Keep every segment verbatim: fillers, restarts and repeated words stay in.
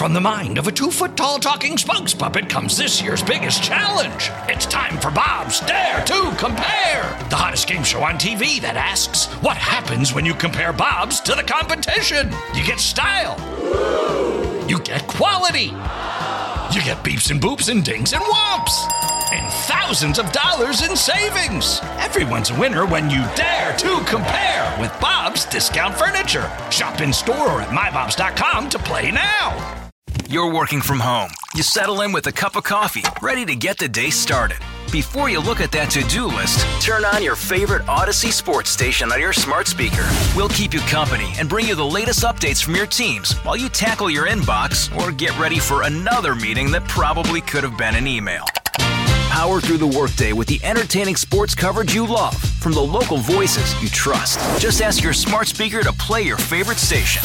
From the mind of a two-foot-tall talking spokes puppet comes this year's biggest challenge. It's time for Bob's Dare to Compare, the hottest game show on T V that asks, what happens when you compare Bob's to the competition? You get style. You get quality. You get beeps and boops and dings and whomps. And thousands of dollars in savings. Everyone's a winner when you dare to compare with Bob's Discount Furniture. Shop in store or at my bobs dot com to play now. You're working from home. You settle in with a cup of coffee, ready to get the day started. Before you look at that to-do list, turn on your favorite Odyssey sports station on your smart speaker. We'll keep you company and bring you the latest updates from your teams while you tackle your inbox or get ready for another meeting that probably could have been an email. Power through the workday with the entertaining sports coverage you love from the local voices you trust. Just ask your smart speaker to play your favorite station.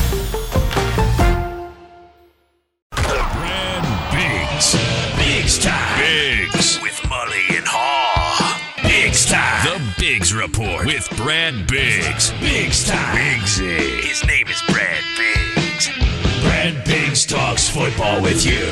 Brad Biggs. Biggs time. Biggs. With Mully and Haw. Biggs time. The Biggs Report with Brad Biggs. Biggs time. Biggsy. His name is Brad Biggs. Brad Biggs talks football with you.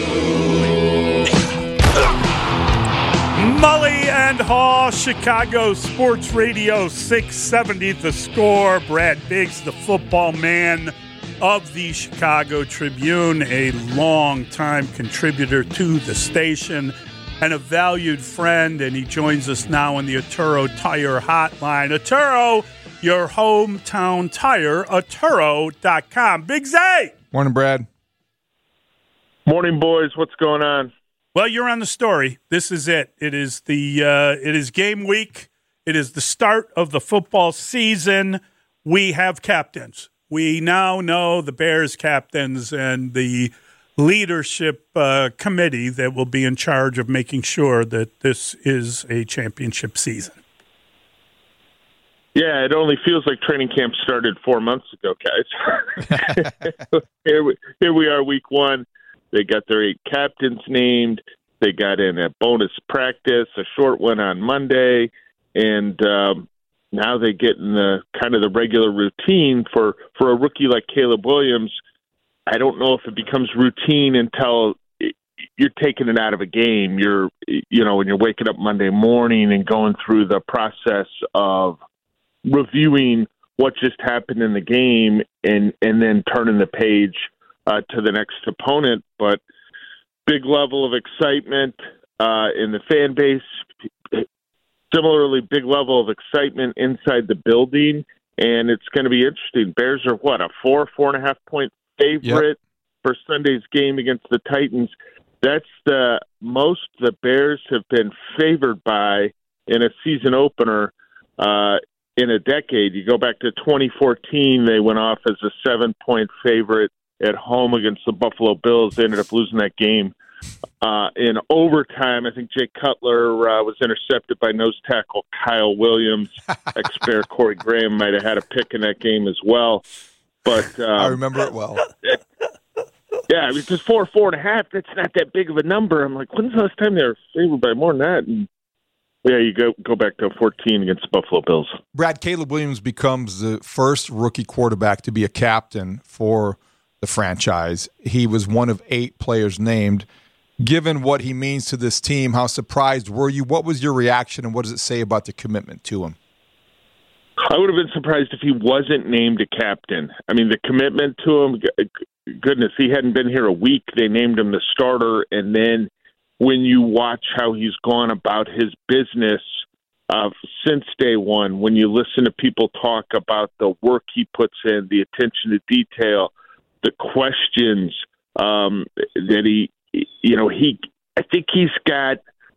Mully and Haw, Chicago Sports Radio six seventy The Score. Brad Biggs, the football man of the Chicago Tribune, a longtime contributor to the station and a valued friend, and he joins us now on the Atturo Tire Hotline. Atturo, your hometown tire, Atturo dot com. Biggs A! Morning, Brad. Morning, boys. What's going on? Well, you're on the story. This is it. It is the uh, it is game week. It is the start of the football season. We have captains. We now know the Bears captains and the leadership uh, committee that will be in charge of making sure that this is a championship season. Yeah, it only feels like training camp started four months ago, guys. here, we, here we are, week one. They got their eight captains named. They got in a bonus practice, a short one on Monday, and um, now they get in the kind of the regular routine for, for a rookie like Caleb Williams. I don't know if it becomes routine until you're taking it out of a game. You're, you know, when you're waking up Monday morning and going through the process of reviewing what just happened in the game and, and then turning the page Uh, to the next opponent, but big level of excitement uh, in the fan base. Similarly, big level of excitement inside the building, and it's going to be interesting. Bears are, what, a four, four and a half point favorite yep. for Sunday's game against the Titans. That's the most the Bears have been favored by in a season opener uh, in a decade. You go back to twenty fourteen, they went off as a seven-point favorite at home against the Buffalo Bills. They ended up losing that game uh, in overtime. I think Jay Cutler uh, was intercepted by nose tackle Kyle Williams. Ex-Bear Corey Graham might have had a pick in that game as well. But um, I remember it well. It, yeah, it was just four, four and a half. That's not that big of a number. I'm like, when's the last time they were favored by more than that? And yeah, you go go back to fourteen against the Buffalo Bills. Brad, Caleb Williams becomes the first rookie quarterback to be a captain for the franchise. He was one of eight players named. Given what he means to this team, how surprised were you? What was your reaction, and what does it say about the commitment to him? I would have been surprised if he wasn't named a captain. I mean, the commitment to him, goodness, he hadn't been here a week. They named him the starter, and then when you watch how he's gone about his business uh, since day one, when you listen to people talk about the work he puts in, the attention to detail, the questions um, that he, you know, he, I think he's got,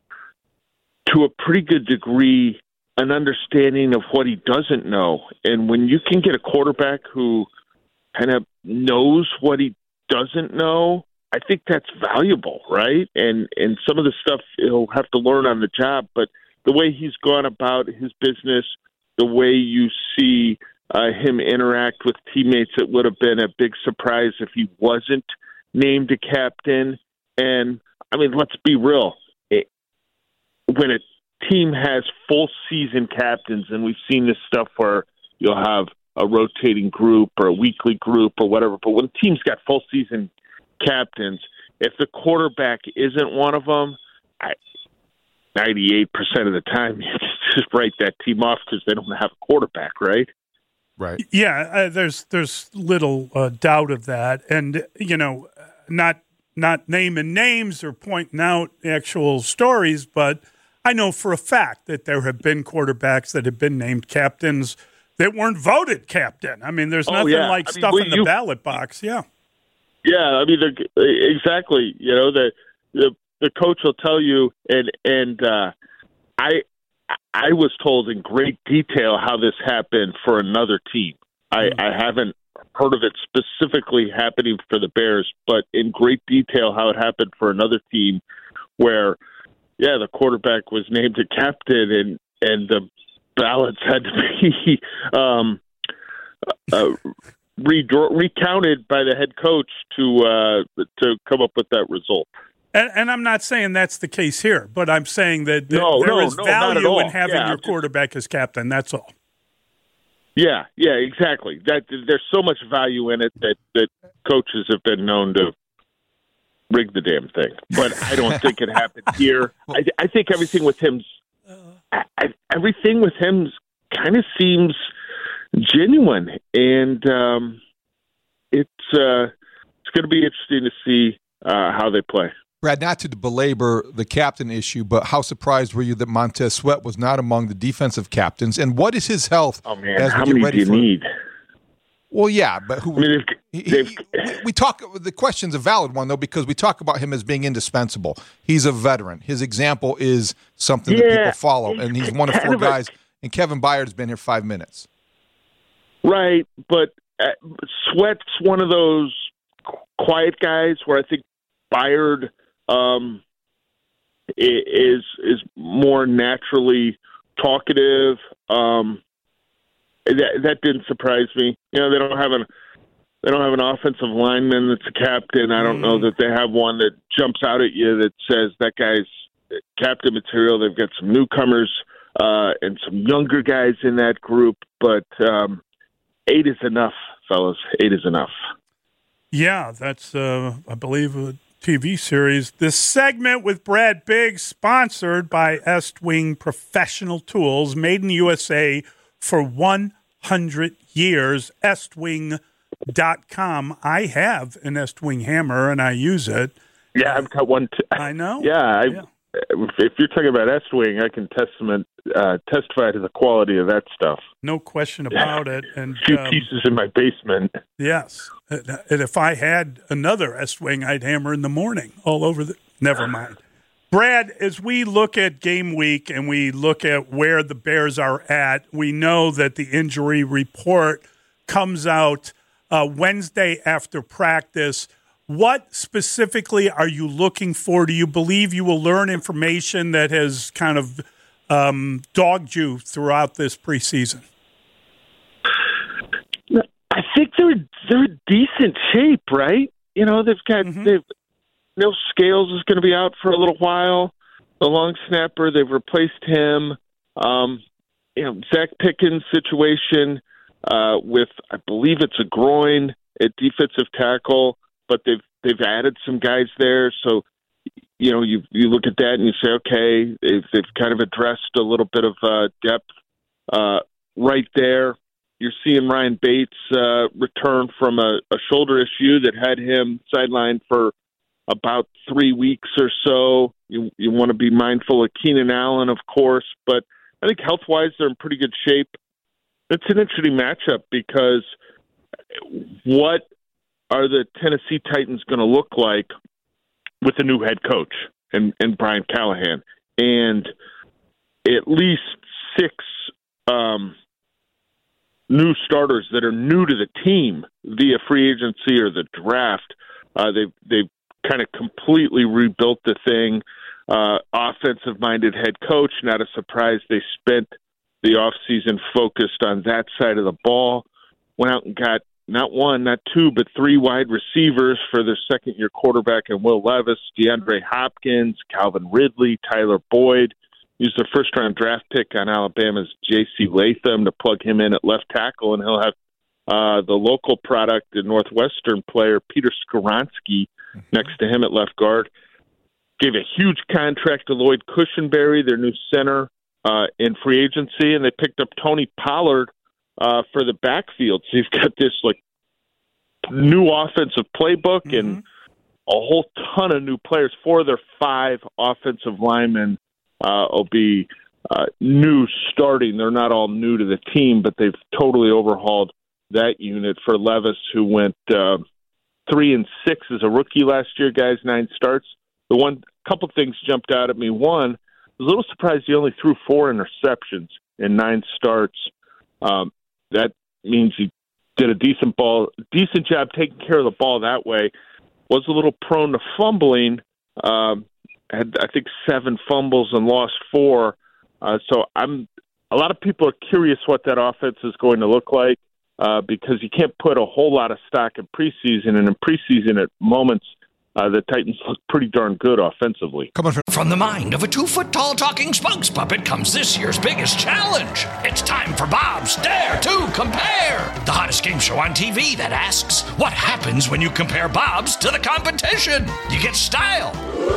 to a pretty good degree, an understanding of what he doesn't know. And when you can get a quarterback who kind of knows what he doesn't know, I think that's valuable, right? And and some of the stuff he'll have to learn on the job, but the way he's gone about his business, the way you see Uh, him interact with teammates, it would have been a big surprise if he wasn't named a captain. And, I mean, let's be real. It, when a team has full season captains, and we've seen this stuff where you'll have a rotating group or a weekly group or whatever, but when a team's got full season captains. If the quarterback isn't one of them, I, ninety-eight percent of the time, you just write that team off because they don't have a quarterback, right? Right. Yeah, uh, there's there's little uh, doubt of that, and you know, not not naming names or pointing out actual stories, but I know for a fact that there have been quarterbacks that have been named captains that weren't voted captain. I mean, there's Oh, nothing yeah. like I mean, stuff we- in the you- ballot box. Yeah. Yeah, I mean, they're- exactly. You know, the the the coach will tell you, and and uh, I I was told in great detail how this happened for another team. I, I haven't heard of it specifically happening for the Bears, but in great detail how it happened for another team where, yeah, the quarterback was named a captain, and and the ballots had to be um, uh, redraw, recounted by the head coach to uh, to come up with that result. And, and I'm not saying that's the case here, but I'm saying that, that No, there no, is no, not at value all. in having Yeah, your I'm just- quarterback as captain. That's all. Yeah, yeah, exactly. That there's so much value in it that, that coaches have been known to rig the damn thing. But I don't think it happened here. I, I think everything with him's I, I, everything with him kind of seems genuine, and um, it's uh, it's going to be interesting to see uh, how they play. Brad, not to belabor the captain issue, but how surprised were you that Montez Sweat was not among the defensive captains? And what is his health? Oh man, as we how get many ready do you for, need? Well, yeah, but who? I mean, he- they've, he- they've, we, we talk. The question's a valid one though, because we talk about him as being indispensable. He's a veteran. His example is something that Yeah, people follow, he's and he's one of kind four of a- guys. And Kevin Byard's been here five minutes. right, but uh, Sweat's one of those quiet guys where I think Byard um, is is more naturally talkative. Um, that that didn't surprise me. You know, they don't have an they don't have an offensive lineman that's a captain. I don't know that they have one that jumps out at you that says that guy's captain material. They've got some newcomers uh, and some younger guys in that group, but um, eight is enough, fellas. Eight is enough. Yeah, that's, uh, I believe, a T V series. This segment with Brad Biggs, sponsored by Estwing Professional Tools, made in the U S A for one hundred years, estwing dot com. I have an Estwing hammer, and I use it. Yeah, I've got one. T- I know. Yeah, I, Yeah. if you're talking about S-Wing, I can testament, uh, testify to the quality of that stuff. No question about it. And A few um, pieces in my basement. yes, and if I had another Estwing, I'd hammer in the morning all over the. Never mind. Brad, as we look at game week and we look at where the Bears are at, we know that the injury report comes out uh, Wednesday after practice. What specifically are you looking for? Do you believe you will learn information that has kind of um, dogged you throughout this preseason? I think they're they're in decent shape, right? You know, they've got Mhm. they've Neil Scales is going to be out for a little while. The long snapper, they've replaced him. Um, you know, Zach Pickens' situation uh, with, I believe it's a groin at defensive tackle, but they've they've added some guys there. So, you know, you you look at that and you say, okay, they've, they've kind of addressed a little bit of uh, depth uh, right there. You're seeing Ryan Bates uh, return from a, a shoulder issue that had him sidelined for about three weeks or so. You you want to be mindful of Keenan Allen, of course, but I think health-wise they're in pretty good shape. It's an interesting matchup because what are the Tennessee Titans going to look like with a new head coach and, and Brian Callahan? And at least six um, new starters that are new to the team via free agency or the draft. Uh, they've they've kind of completely rebuilt the thing. Uh, offensive-minded head coach, not a surprise. They spent the offseason focused on that side of the ball. Went out and got not one, not two, but three wide receivers for their second-year quarterback and Will Levis, DeAndre Hopkins, Calvin Ridley, Tyler Boyd. Used their first-round draft pick on Alabama's J C Latham to plug him in at left tackle, and he'll have uh, the local product and Northwestern player Peter Skoronski next to him at left guard. Gave a huge contract to Lloyd Cushenberry, their new center, uh, in free agency, and they picked up Tony Pollard uh, for the backfield. So you've got this like new offensive playbook mm-hmm. and a whole ton of new players. Four of their five offensive linemen uh, will be uh, new starting. They're not all new to the team, but they've totally overhauled that unit for Levis, who went uh, three and six as a rookie last year. Guys, nine starts. The one couple things jumped out at me. One, I was a little surprised he only threw four interceptions in nine starts. Um, that means he did a decent ball, decent job taking care of the ball that way. Was a little prone to fumbling. Um, had I think seven fumbles and lost four. Uh, so I'm. A lot of people are curious what that offense is going to look like uh, because you can't put a whole lot of stock in preseason, and in preseason at moments. Uh, the Titans look pretty darn good offensively. Come on. From the mind of a two-foot-tall talking spokes puppet comes this year's biggest challenge. It's time for Bob's Dare to Compare, the hottest game show on T V that asks, what happens when you compare Bob's to the competition? You get style.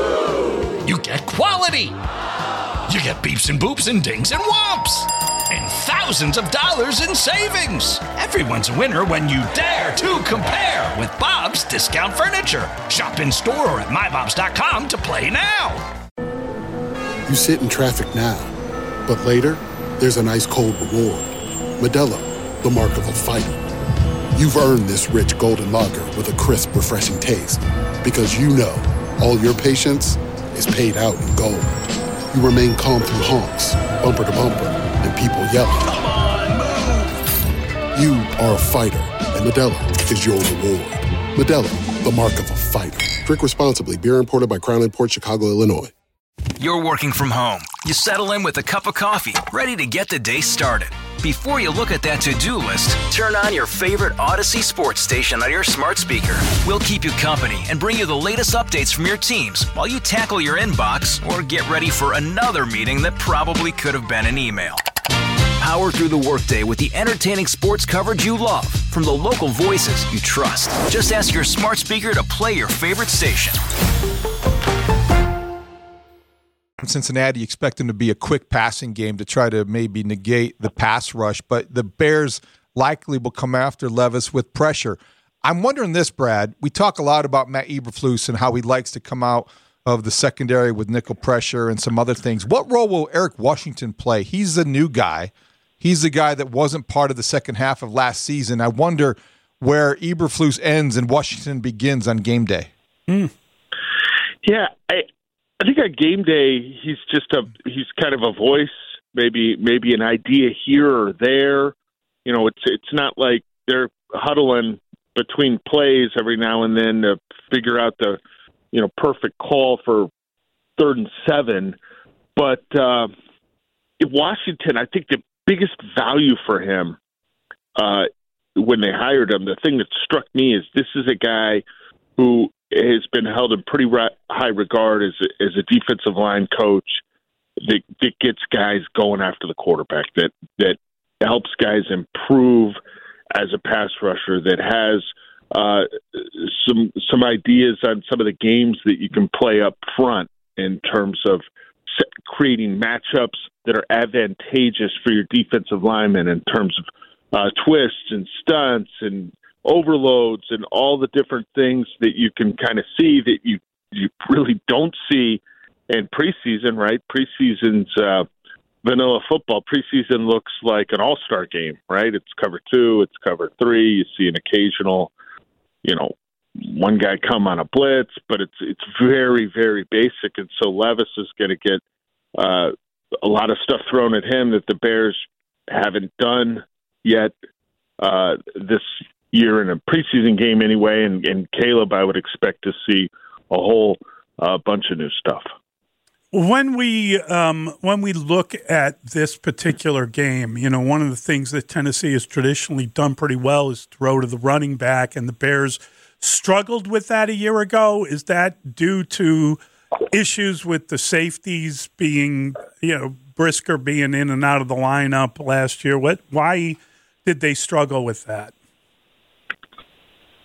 You get quality. You get beeps and boops and dings and whomps. And thousands of dollars in savings. Everyone's a winner when you dare to compare with Bob's Discount Furniture. Shop in store or at my bobs dot com to play now. You sit in traffic now, but later, there's an ice-cold reward. Modelo, the mark of a fighter. You've earned this rich golden lager with a crisp, refreshing taste. Because you know, all your patience is paid out in gold. You remain calm through honks, bumper to bumper, and people yelling. Come on, move! You are a fighter, and Modelo is your reward. Modelo, the mark of a fighter. Drink responsibly. Beer imported by Crown Imports, Chicago, Illinois. You're working from home. You settle in with a cup of coffee, ready to get the day started. Before you look at that to-do list, turn on your favorite Odyssey sports station on your smart speaker. We'll keep you company and bring you the latest updates from your teams while you tackle your inbox or get ready for another meeting that probably could have been an email. Power through the workday with the entertaining sports coverage you love from the local voices you trust. Just ask your smart speaker to play your favorite station. Cincinnati, expect them to be a quick passing game to try to maybe negate the pass rush, but the Bears likely will come after Levis with pressure. I'm wondering this, Brad. We talk a lot about Matt Eberflus and how he likes to come out of the secondary with nickel pressure and some other things. What role will Eric Washington play? He's a new guy. He's the guy that wasn't part of the second half of last season. I wonder where Eberflus ends and Washington begins on game day. Mm. Yeah, I I think on game day he's just a he's kind of a voice, maybe maybe an idea here or there. You know, it's it's not like they're huddling between plays every now and then to figure out the you know perfect call for third and seven. But uh, Washington, I think the biggest value for him uh, when they hired him, the thing that struck me is this is a guy who has been held in pretty ra- high regard as a, as a defensive line coach that, that gets guys going after the quarterback, that that helps guys improve as a pass rusher, that has uh, some some ideas on some of the games that you can play up front in terms of creating matchups that are advantageous for your defensive linemen in terms of uh, twists and stunts and overloads and all the different things that you can kind of see that you you really don't see in preseason, right? Preseason's uh, vanilla football. Preseason looks like an all-star game, right? It's cover two, it's cover three. You see an occasional, you know, one guy come on a blitz, but it's it's very, very basic. And so Levis is going to get uh, a lot of stuff thrown at him that the Bears haven't done yet uh, this year in a preseason game anyway. And, and Caleb, I would expect to see a whole uh, bunch of new stuff. When we um, when we look at this particular game, you know, one of the things that Tennessee has traditionally done pretty well is throw to the running back, and the Bears struggled with that a year ago. Is that due to issues with the safeties being, you know, Brisker being in and out of the lineup last year? What? Why did they struggle with that?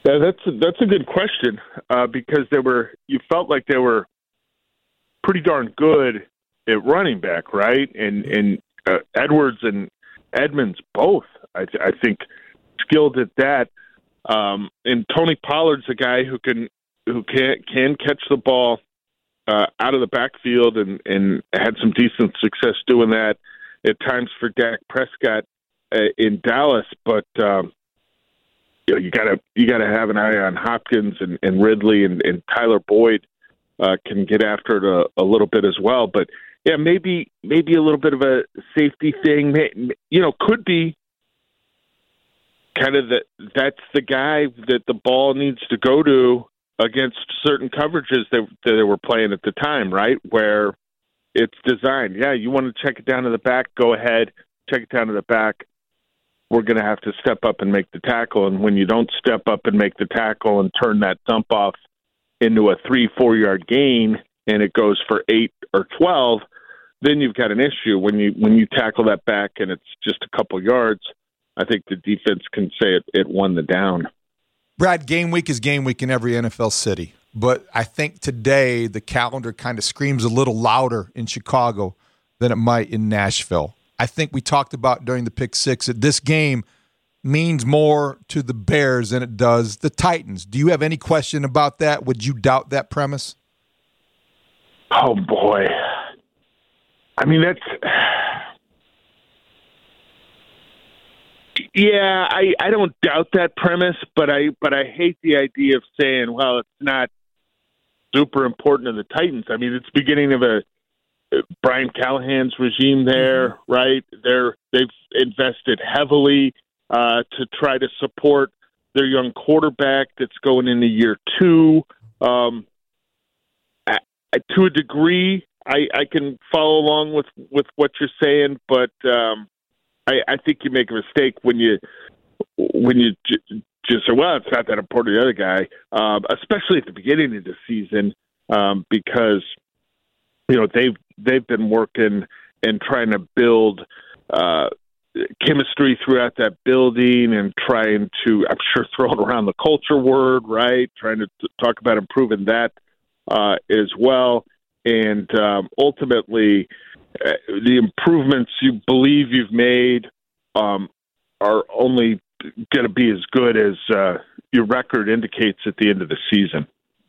Yeah, that's a, that's a good question uh, because they were you felt like they were pretty darn good at running back, right? And and uh, Edwards and Edmonds both, I, th- I think, skilled at that. Um, and Tony Pollard's a guy who can who can can catch the ball uh, out of the backfield and, and had some decent success doing that at times for Dak Prescott uh, in Dallas, but. Um, You know, you gotta you gotta have an eye on Hopkins and, and Ridley and, and Tyler Boyd uh, can get after it a, a little bit as well. But yeah, maybe maybe a little bit of a safety thing. You know, could be kind of that that's the guy that the ball needs to go to against certain coverages that, that they were playing at the time, right? Where it's designed. Yeah, you want to check it down to the back, go ahead, check it down to the back. We're going to have to step up and make the tackle. And when you don't step up and make the tackle and turn that dump off into a three, four-yard gain and it goes for eight or twelve, then you've got an issue. When you when you tackle that back and it's just a couple yards, I think the defense can say it, it won the down. Brad, game week is game week in every N F L city. But I think today the calendar kind of screams a little louder in Chicago than it might in Nashville. I think we talked about during the pick six that this game means more to the Bears than it does the Titans. Do you have any question about that? Would you doubt that premise? Oh, boy. I mean, that's... Yeah, I, I don't doubt that premise, but I but I hate the idea of saying, well, it's not super important to the Titans. I mean, it's the beginning of a Brian Callahan's regime there, right? They're they've invested heavily uh, to try to support their young quarterback that's going into year two. Um, I, I, to a degree, I, I can follow along with, with what you're saying, but um, I, I think you make a mistake when you when you j- just say, "Well, it's not that important to the other guy," um, especially at the beginning of the season, um, because you know they've they've been working and trying to build uh, chemistry throughout that building and trying to, I'm sure, throwing around the culture word, right? Trying to t- talk about improving that uh, as well, and um, ultimately. Uh, the improvements you believe you've made um, are only going to be as good as uh, your record indicates at the end of the season.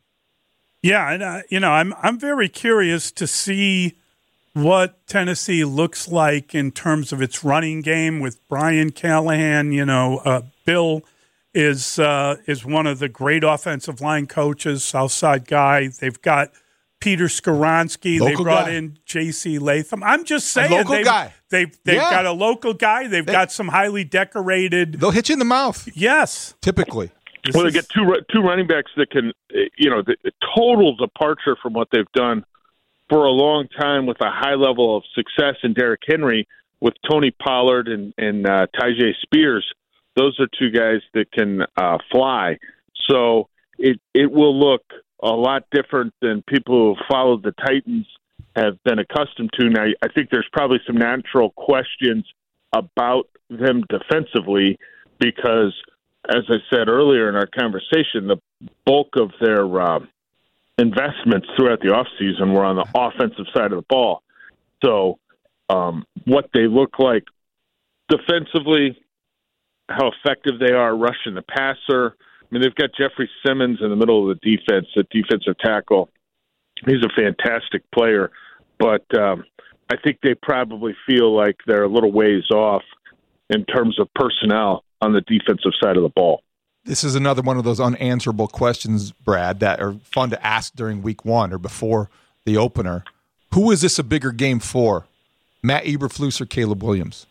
Yeah, and uh, you know, I'm I'm very curious to see what Tennessee looks like in terms of its running game with Brian Callahan. You know, uh, Bill is uh, is one of the great offensive line coaches, Southside guy. They've got Peter Skoronski. They brought guy. in J C Latham. I'm just saying. A local they've, guy. They've, they've yeah. got a local guy. They've they, got some highly decorated. They'll hit you in the mouth. Yes. Typically. This well, they get two two running backs that can, you know, the, the total departure from what they've done for a long time with a high level of success in Derrick Henry with Tony Pollard and, and uh, Tyjae Spears. Those are two guys that can uh, fly. So it it will look a lot different than people who followed the Titans have been accustomed to. Now, I think there's probably some natural questions about them defensively because, as I said earlier in our conversation, the bulk of their uh, investments throughout the offseason were on the offensive side of the ball. So um, what they look like defensively, how effective they are rushing the passer. I mean, they've got Jeffrey Simmons in the middle of the defense, the defensive tackle. He's a fantastic player, but um, I think they probably feel like they're a little ways off in terms of personnel on the defensive side of the ball. This is another one of those unanswerable questions, Brad, that are fun to ask during week one or before the opener. Who is this a bigger game for, Matt Eberflus or Caleb Williams?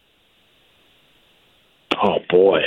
Oh, boy.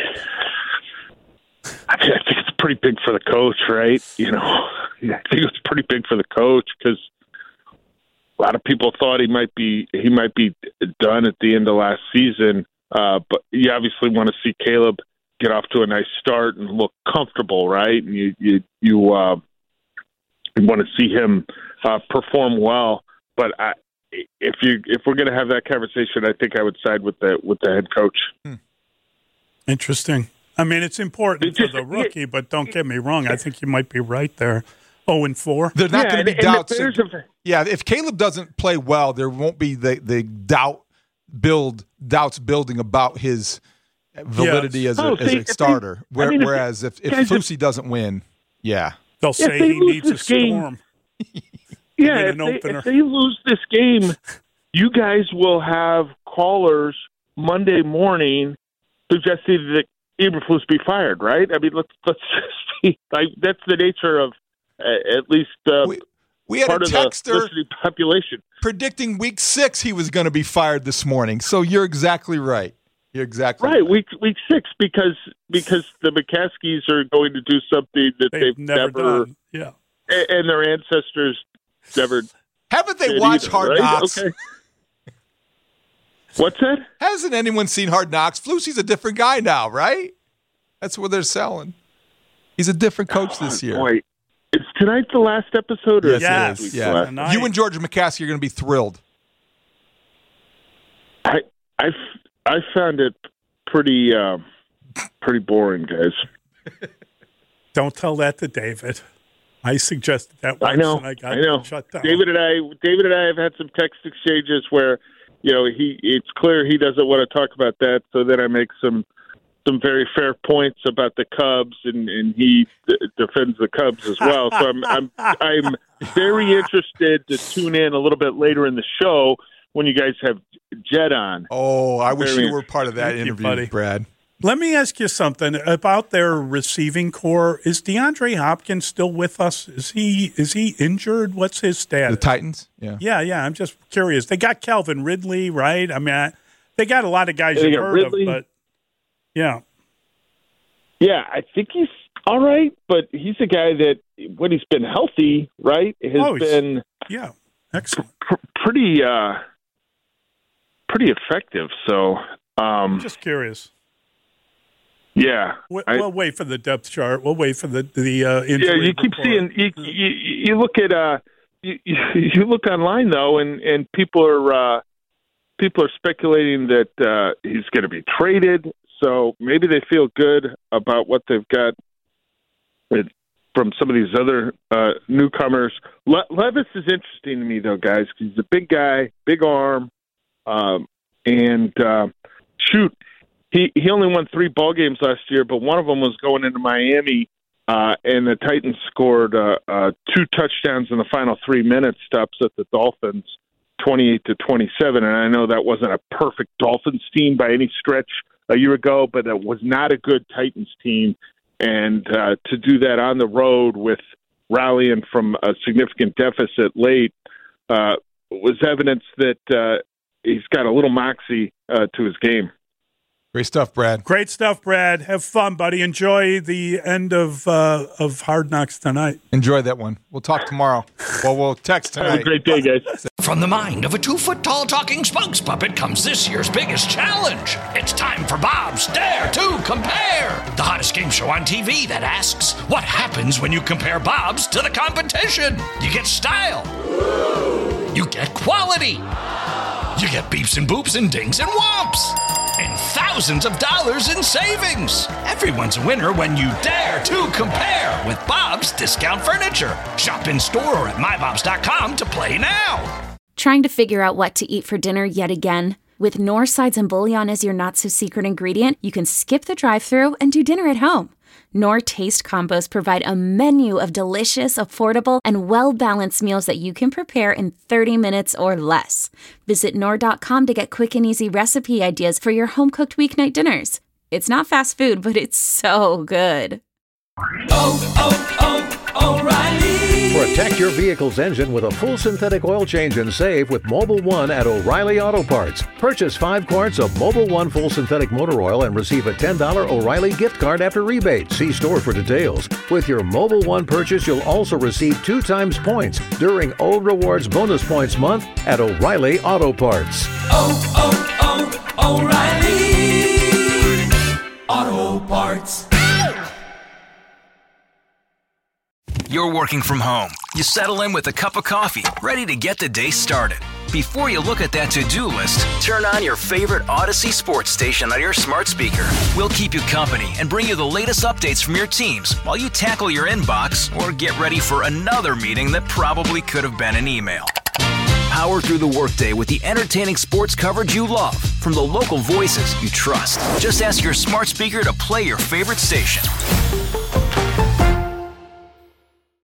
I think it's pretty big for the coach, right? You know, I think it's pretty big for the coach because a lot of people thought he might be he might be done at the end of last season. Uh, but you obviously want to see Caleb get off to a nice start and look comfortable, right? And you you you, uh, you want to see him uh, perform well. But I, if you if we're going to have that conversation, I think I would side with the with the head coach. Hmm. Interesting. I mean, it's important It just- for the rookie, but don't get me wrong. I think you might be right there. Oh, and four. There's not Yeah, going to be and- and doubts. the Bears have- yeah, if Caleb doesn't play well, there won't be the, the doubt build doubts building about his validity Yes. as, a, Oh, as see, a if they- starter. I Where, mean, if whereas if, if guys, if- Fusi doesn't win, yeah. They'll If say they he lose needs a this game- storm. Yeah, in if an they, opener. if they lose this game, you guys will have callers Monday morning suggesting that Eberflus be fired, right? I mean, let's let's see. Like, that's the nature of uh, at least uh, We, we had part a of the texter listening population. predicting week six he was going to be fired this morning. So you're exactly right. You're exactly Right, week week six, because because the McCaskies are going to do something that They've, they've, never, never, done. Yeah. a- and their ancestors never Haven't they did watched either, Hard right? Knocks? Okay. What's that? Hasn't anyone seen Hard Knocks? Fusi's a different guy now, right? That's what they're selling. He's a different coach this year. Boy, is tonight the last episode? Or Yes, Yes. it is. week's Yeah. last? Tonight. You and George McCaskey are going to be thrilled. I I I found it pretty uh, pretty boring, guys. Don't tell that to David. I suggested that once, I know, and I got I know. shut down. David and I, David and I have had some text exchanges where, you know, he it's clear he doesn't want to talk about that. So then I make some some very fair points about the Cubs, and, and he d- defends the Cubs as well. So I'm I'm I'm very interested to tune in a little bit later in the show when you guys have Jed on. Oh, I wish Very you were part of that Thank you, interview, buddy. Brad. Let me ask you something about their receiving core. Is DeAndre Hopkins still with us? Is he is he injured? What's his The status? Titans? Yeah. Yeah, yeah. I'm just curious. They got Calvin Ridley, right? I mean, I, they got a lot of guys They you've got heard Ridley. of, but yeah. Yeah, I think he's all right, but he's a guy that when he's been healthy, right, has Oh, he's- been Yeah, excellent. pr- pretty uh, pretty effective. So, um, Just curious. yeah, We, I- we'll wait for the depth chart. We'll wait for the the uh, injury yeah. You keep report. seeing you, you. You look at uh, you, you look online though, and and people are uh, people are speculating that uh, he's going to be traded. So maybe they feel good about what they've got with, from some of these other uh, newcomers. Le- Levis is interesting to me, though, guys, because he's a big guy, big arm, um, and uh, shoot, he he only won three ball games last year, but one of them was going into Miami, uh, and the Titans scored uh, uh, two touchdowns in the final three minutes to upset the Dolphins, twenty-eight to twenty-seven. And I know that wasn't a perfect Dolphins team by any stretch a year ago, but it was not a good Titans team. And uh, to do that on the road with rallying from a significant deficit late uh, was evidence that uh, he's got a little moxie uh, to his game. Great stuff, Brad. Great stuff, Brad. Have fun, buddy. Enjoy the end of uh, of Hard Knocks tonight. Enjoy that one. We'll talk tomorrow. Well, we'll text Have tonight. a great day, guys. From the mind of a two-foot-tall talking spokes puppet comes this year's biggest challenge. It's time for Bob's Dare to Compare, the hottest game show on T V that asks, what happens when you compare Bob's to the competition? You get style. You get quality. You get beeps and boops and dings and whomps. And thousands of dollars in savings. Everyone's a winner when you dare to compare with Bob's Discount Furniture. Shop in store or at my bobs dot com to play now. Trying to figure out what to eat for dinner yet again? With Knorr sides and bouillon as your not-so-secret ingredient, you can skip the drive-thru and do dinner at home. Knorr Taste Combos provide a menu of delicious, affordable, and well-balanced meals that you can prepare in thirty minutes or less. Visit Knorr dot com to get quick and easy recipe ideas for your home-cooked weeknight dinners. It's not fast food, but it's so good. Oh, oh, oh, O'Reilly. Protect your vehicle's engine with a full synthetic oil change and save with Mobile One at O'Reilly Auto Parts. Purchase five quarts of Mobile One full synthetic motor oil and receive a ten dollars O'Reilly gift card after rebate. See store for details. With your Mobile One purchase, you'll also receive two times points during O Rewards Bonus Points Month at O'Reilly Auto Parts. Oh, oh, oh, O'Reilly Auto Parts. You're working from home. You settle in with a cup of coffee, ready to get the day started. Before you look at that to-do list, turn on your favorite Odyssey sports station on your smart speaker. We'll keep you company and bring you the latest updates from your teams while you tackle your inbox or get ready for another meeting that probably could have been an email. Power through the workday with the entertaining sports coverage you love from the local voices you trust. Just ask your smart speaker to play your favorite station.